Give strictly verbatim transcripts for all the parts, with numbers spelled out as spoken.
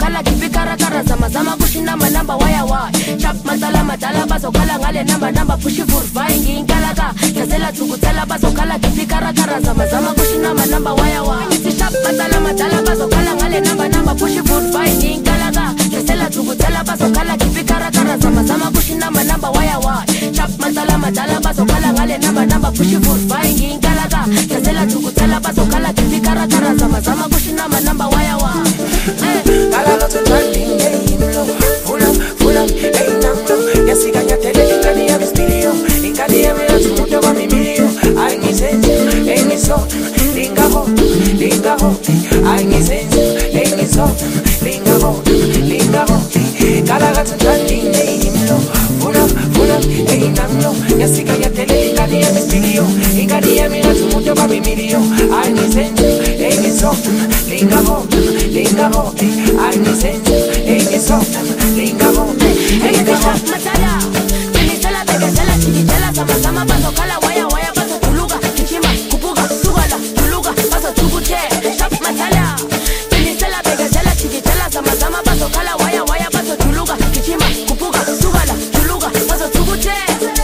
bazokhala khiphi karakara zama zama kushinamba namba waya waya chap matala madala bazokhala ngale namba namba pushi vurvai nginkalaka ngazela thukuthela bazokhala khiphi karakara zama zama kushinamba namba waya waya ngithi chap matala madala bazokhala ngale namba namba pushi vurvai nginkalaka ngazela thukuthela bazokhala khiphi karakara zama zama kushinamba namba waya waya chap matala madala bazokhala ngale namba namba pushi vurvai nginkalaka ngazela thukuthela bazokhala khiphi karakara zama zama kushinamba namba waya waya Kala lo tundali ngeimlo Fula, fula, ei namlo Yasiga nyatele ingani ya mispirio Ingani ya mira tumuto wa mimirio Ay ngisenzi, ei ngiso Lingaho, lingaho Ay ngisenzi, ei ngiso Lingaho, lingaho Kala lo tundali ngeimlo Fula, fula, ei namlo Yasiga nyatele ingani ya mispirio Ingani ya mira tumuto wa mimirio Ay ngisenzi, ei ngiso Lingaho, lingaho I need sense, ain't it soft? Lingamo, ain't it soft? Matala, Tinisela, Begasela, Tinisela, Sama Sama, Baso Kala, Waya, Waya, Baso Tuluga, Kichima, Kupuga, Sugala, Tuluga, Baso Tugute, Shop Matala, Tinisela, Begasela, Tinisela, Sama Sama, Baso Kala, Waya, Waya, Baso Tuluga, Kichima, Kupuga, Sugala, Tuluga, Baso Tugute.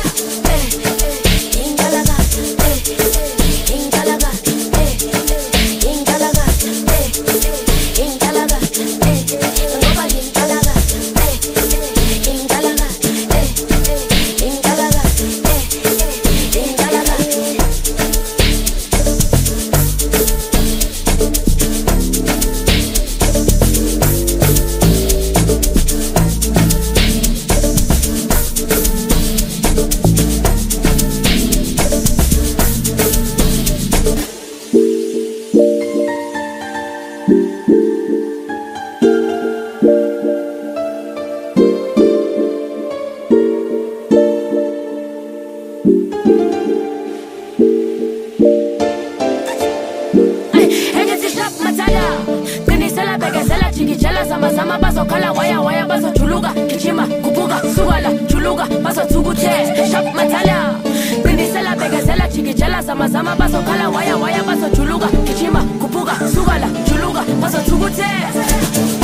Sama sama baso kala waya waya baso chuluga kichima kupuga sugala chuluga baso tugute shop matala Tinisela begasela chikichela sama sama baso kala waya waya baso chuluga kichima kupuga sugala chuluga baso tugute.